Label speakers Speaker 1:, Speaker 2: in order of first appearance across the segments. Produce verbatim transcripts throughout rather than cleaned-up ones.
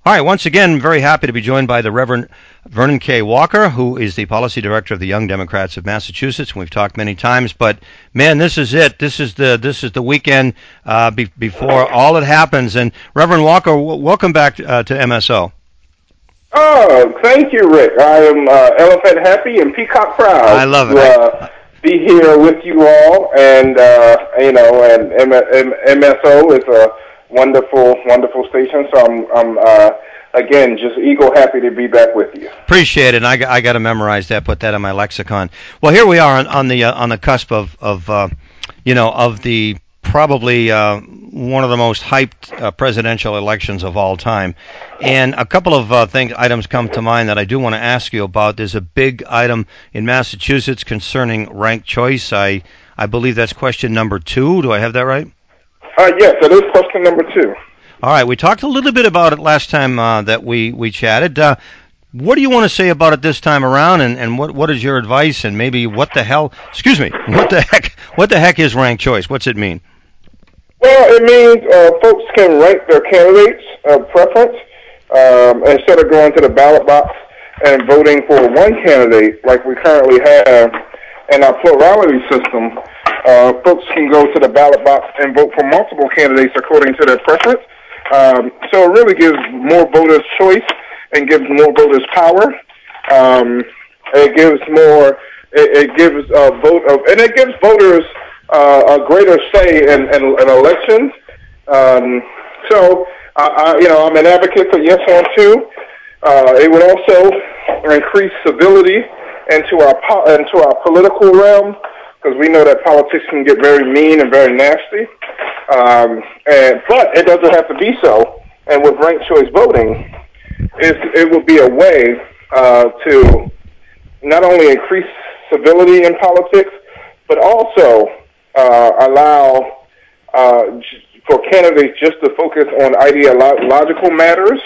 Speaker 1: All right, once again, very happy to be joined by the Reverend Vernon K. Walker, who is the Policy Director of the Young Democrats of Massachusetts. And we've talked many times, but man, this is it. This is the this is the weekend uh, be- before all that happens. And Reverend Walker, w- welcome back uh, to M S O.
Speaker 2: Oh, thank you, Rick. I am uh, elephant happy and peacock proud.
Speaker 1: I love it.
Speaker 2: To, uh, be here with you all, and uh, you know, and M- M- MSO is a wonderful, wonderful station. So I'm, I'm uh, again, just ego happy to be back with you.
Speaker 1: Appreciate it. And I, I got to memorize that, put that in my lexicon. Well, here we are on, on the uh, on the cusp of of uh, you know of the probably uh, one of the most hyped uh, presidential elections of all time. And a couple of uh, things, items come to mind that I do want to ask you about. There's a big item in Massachusetts concerning ranked choice. I I believe that's question number two. Do I have that right?
Speaker 2: Uh, yes, that is question number two.
Speaker 1: All right, we talked a little bit about it last time uh, that we, we chatted. Uh, what do you want to say about it this time around, and, and what what is your advice, and maybe what the hell, excuse me, what the heck, what the heck is ranked choice? What's it mean?
Speaker 2: Well, it means uh, folks can rank their candidates of preference um, instead of going to the ballot box and voting for one candidate like we currently have in our plurality system. Uh, folks can go to the ballot box and vote for multiple candidates according to their preference. Um, so it really gives more voters choice and gives more voters power. Um, it gives more. It, it gives a vote of, and it gives voters uh, a greater say in, in, in elections. Um, so, uh, I, you know, I'm an advocate for yes on two. Uh, it would also increase civility into our po- into our political realm, because we know that politics can get very mean and very nasty. Um, and but it doesn't have to be so. And with ranked choice voting, it, it would be a way uh, to not only increase civility in politics, but also uh, allow uh, for candidates just to focus on ideological matters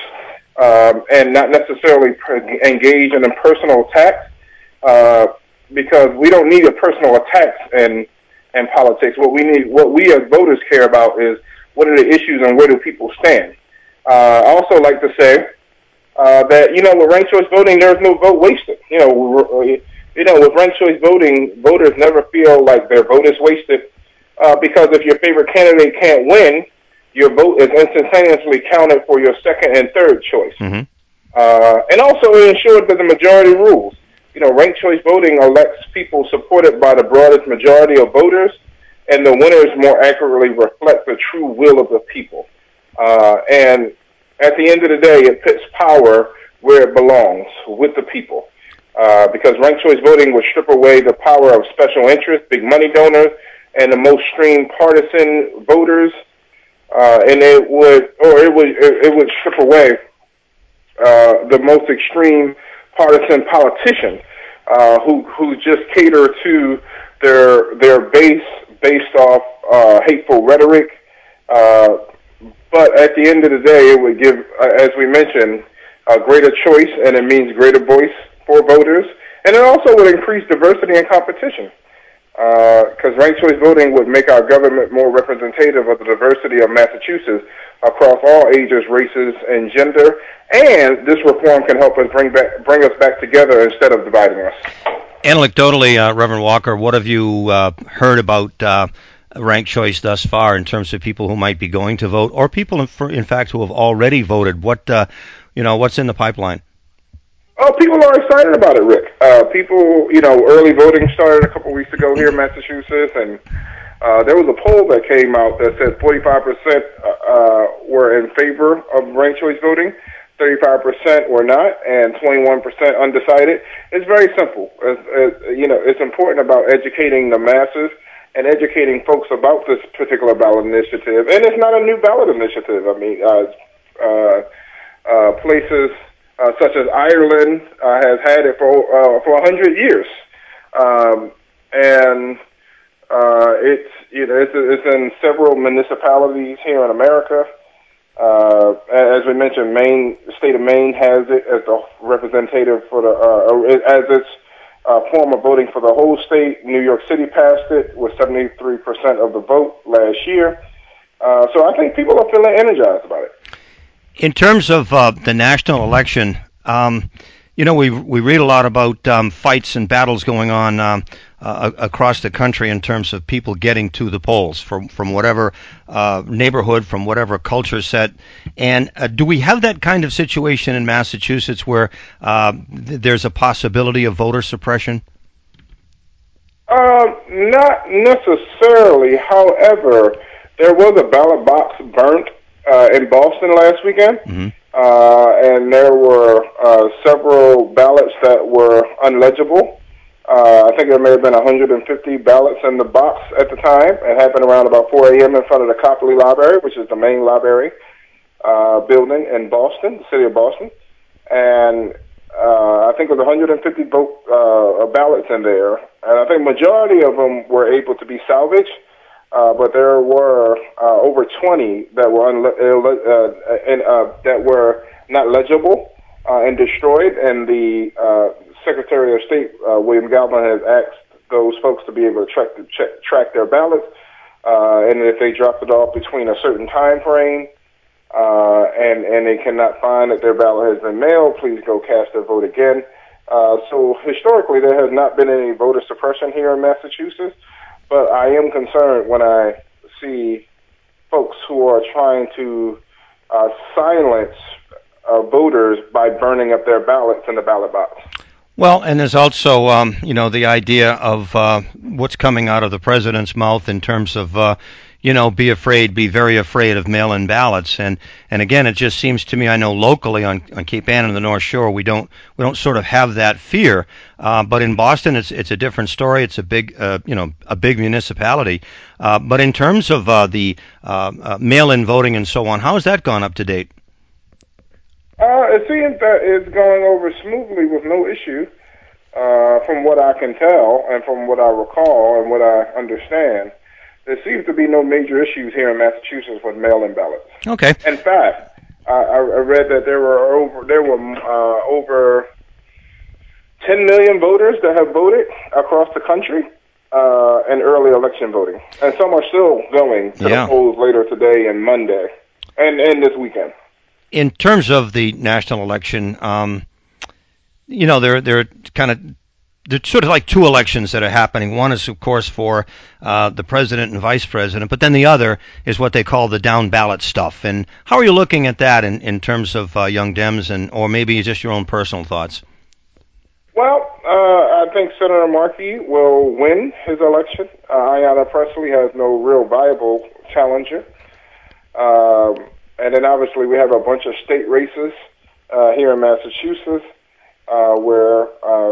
Speaker 2: um, and not necessarily engage in a personal attacks. Uh, because we don't need a personal attacks in in politics. What we need, what we as voters care about, is what are the issues and where do people stand. Uh, I also like to say uh, that you know with ranked choice voting, there's no vote wasted. You know, you know with ranked choice voting, voters never feel like their vote is wasted uh, because if your favorite candidate can't win, your vote is instantaneously counted for your second and third choice.
Speaker 1: Mm-hmm.
Speaker 2: Uh, and also it ensures that the majority rules. You know, ranked choice voting elects people supported by the broadest majority of voters, and the winners more accurately reflect the true will of the people. Uh, and at the end of the day, it puts power where it belongs, with the people. Uh, because ranked choice voting would strip away the power of special interests, big money donors, and the most extreme partisan voters, uh, and it would, or it would, it would strip away uh, the most extreme partisan politicians uh, who who just cater to their their base based off uh, hateful rhetoric. Uh, but at the end of the day, it would give, uh, as we mentioned, a greater choice, and it means greater voice for voters, and it also would increase diversity and competition. Because uh, ranked choice voting would make our government more representative of the diversity of Massachusetts across all ages, races, and gender. And this reform can help us bring back, bring us back together instead of dividing us.
Speaker 1: Anecdotally, uh, Reverend Walker, what have you uh, heard about uh, ranked choice thus far in terms of people who might be going to vote, or people, in, in fact, who have already voted? What uh, you know, what's in the pipeline?
Speaker 2: Oh, people are excited about it, Rick. Uh, people, you know, early voting started a couple weeks ago here in Massachusetts, and uh, there was a poll that came out that said forty-five percent uh, were in favor of ranked choice voting, thirty-five percent were not, and twenty-one percent undecided. It's very simple. It's, it's, you know, it's important about educating the masses and educating folks about this particular ballot initiative. And it's not a new ballot initiative. I mean, uh, uh, uh, places Uh, such as Ireland uh, has had it for uh, for a hundred years, um, and uh, it's you know it's, it's in several municipalities here in America. Uh, as we mentioned, Maine, the state of Maine has it as the representative for the uh, as its uh, form of voting for the whole state. New York City passed it with seventy-three percent of the vote last year. Uh, so I think people are feeling energized about it.
Speaker 1: In terms of uh, the national election, um, you know, we we read a lot about um, fights and battles going on um, uh, across the country in terms of people getting to the polls from from whatever uh, neighborhood, from whatever culture set. And uh, do we have that kind of situation in Massachusetts where uh, th- there's a possibility of voter suppression?
Speaker 2: Um, not necessarily. However, there was a ballot box burnt uh, in Boston last weekend,
Speaker 1: Mm-hmm.
Speaker 2: uh, and there were uh, several ballots that were unlegible. Uh, I think there may have been one hundred fifty ballots in the box at the time. It happened around about four a.m. in front of the Copley Library, which is the main library uh, building in Boston, the city of Boston, and uh, I think it was one hundred fifty vote uh, ballots in there, and I think majority of them were able to be salvaged, uh, but there were uh, over twenty that were unle- uh, and, uh, that were not legible uh, and destroyed, and the uh, Secretary of State uh, William Galvin has asked those folks to be able to track, check, track their ballots, uh, and if they dropped it off between a certain time frame. Uh, and, and they cannot find that their ballot has been mailed, please go cast their vote again. Uh, so historically, there has not been any voter suppression here in Massachusetts, but I am concerned when I see folks who are trying to uh, silence uh, voters by burning up their ballots in the ballot box.
Speaker 1: Well, and there's also, um, you know, the idea of uh, what's coming out of the president's mouth in terms of, uh, you know, be afraid, be very afraid of mail-in ballots. And, and again, it just seems to me, I know locally on, on Cape Ann and the North Shore, we don't we don't sort of have that fear. Uh, but in Boston, it's it's a different story. It's a big, uh, you know, a big municipality. Uh, but in terms of uh, the uh, uh, mail-in voting and so on, how has that gone up to date?
Speaker 2: Uh, it seems that it's going over smoothly with no issue, uh, from what I can tell and from what I recall and what I understand. There seems to be no major issues here in Massachusetts with mail-in ballots.
Speaker 1: Okay.
Speaker 2: In fact, I, I read that there were over there were uh, over ten million voters that have voted across the country uh, in early election voting, and some are still going to
Speaker 1: Yeah.
Speaker 2: the polls later today and Monday, and and this weekend.
Speaker 1: In terms of the national election, um, you know, there there are kind of there's sort of like two elections that are happening. One is, of course, for uh, the president and vice president, but then the other is what they call the down ballot stuff. And how are you looking at that in, in terms of uh, Young Dems, and or maybe just your own personal thoughts?
Speaker 2: Well, uh, I think Senator Markey will win his election. Uh, Ayanna Pressley has no real viable challenger. Um, and then obviously we have a bunch of state races uh, here in Massachusetts uh, where uh, uh,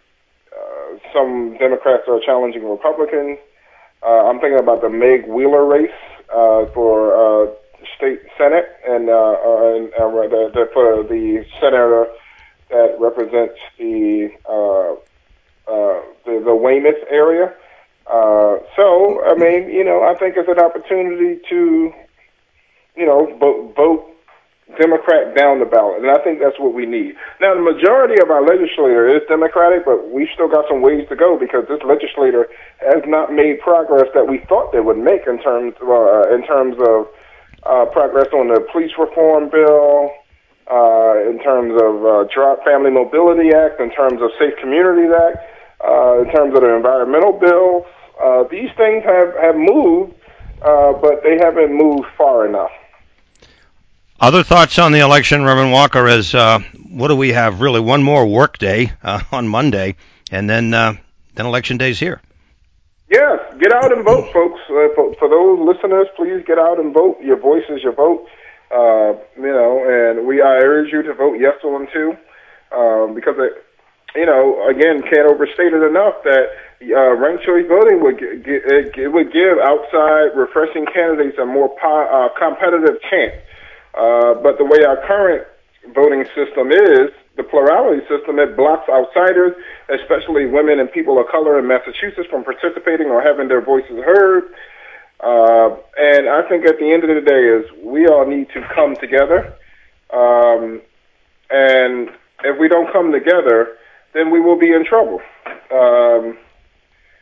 Speaker 2: some Democrats are challenging Republicans. Uh, I'm thinking about the Meg Wheeler race uh, for uh, state senate and, uh, uh, and uh, the, the, for the senator that represents the uh, uh, the, the Weymouth area. Uh, so, I mean, you know, I think it's an opportunity to, you know, vote, vote Democrat down the ballot, and I think that's what we need. Now, the majority of our legislature is Democratic, but we've still got some ways to go because this legislature has not made progress that we thought they would make in terms uh, in terms of uh, progress on the police reform bill, uh, in terms of uh, Drop Family Mobility Act, in terms of Safe Communities Act, uh, in terms of the environmental bills. Uh, these things have, have moved, uh, but they haven't moved far enough.
Speaker 1: Other thoughts on the election, Reverend Walker, is uh, what do we have? Really, one more work day uh, on Monday, and then uh, then election day's here.
Speaker 2: Yes, get out and vote, folks. Uh, for, for those listeners, please get out and vote. Your voice is your vote. Uh, you know, and we I urge you to vote yes on too, um, because it, you know, again, can't overstate it enough that uh, ranked choice voting would g- g- it, it would give outside refreshing candidates a more po- uh, competitive chance. Uh, but the way our current voting system is, the plurality system, it blocks outsiders, especially women and people of color in Massachusetts, from participating or having their voices heard. Uh, and I think at the end of the day is we all need to come together. Um, and if we don't come together, then we will be in trouble. Um,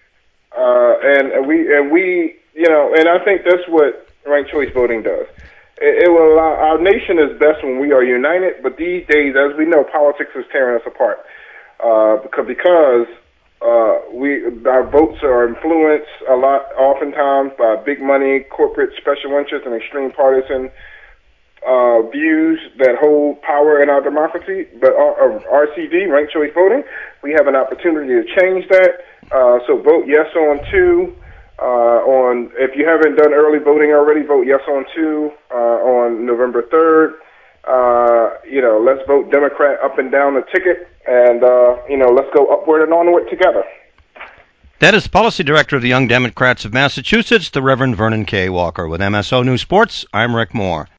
Speaker 2: uh, and we, and we, you know, and I think that's what ranked choice voting does. It, it will allow, our nation is best when we are united, but these days, as we know, politics is tearing us apart. Uh, because because uh, we our votes are influenced a lot, oftentimes by big money, corporate special interests, and extreme partisan uh, views that hold power in our democracy. But our, our R C V, ranked choice voting, we have an opportunity to change that. Uh, so vote yes on two. Uh, on if you haven't done early voting already, vote yes on two uh, on November third. Uh, you know, let's vote Democrat up and down the ticket, and uh, you know, let's go upward and onward together.
Speaker 1: That is Policy Director of the Young Democrats of Massachusetts, the Reverend Vernon K. Walker. With M S O News Sports, I'm Rick Moore.